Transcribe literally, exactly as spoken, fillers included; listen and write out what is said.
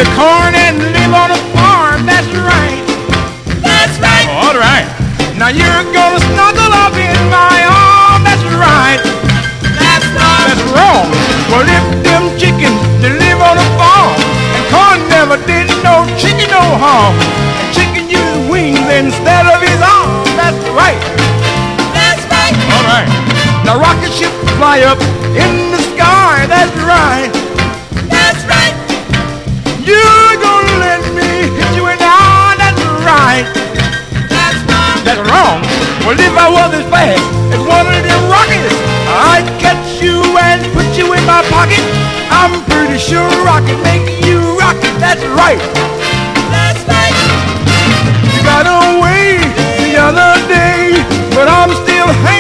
the corn and live on a farm. That's right. That's right. All right. Now you're gonna snuggle up in my arm. That's right. That's wrong. That's wrong. Well, if them chickens they live on a farm and corn never did no chicken no harm, and chicken use wings instead of his arms. That's right. That's right. All right. Now rocket ships fly up in the sky. That's right. That's right. You're gonna let me hit you in the eye. That's right. That's wrong. That's wrong. Well, if I was as fast as one of them rockets, I'd catch you and put you in my pocket. I'm pretty sure I can make you rock it. That's right. That's right. You got away the other day, but I'm still hanging.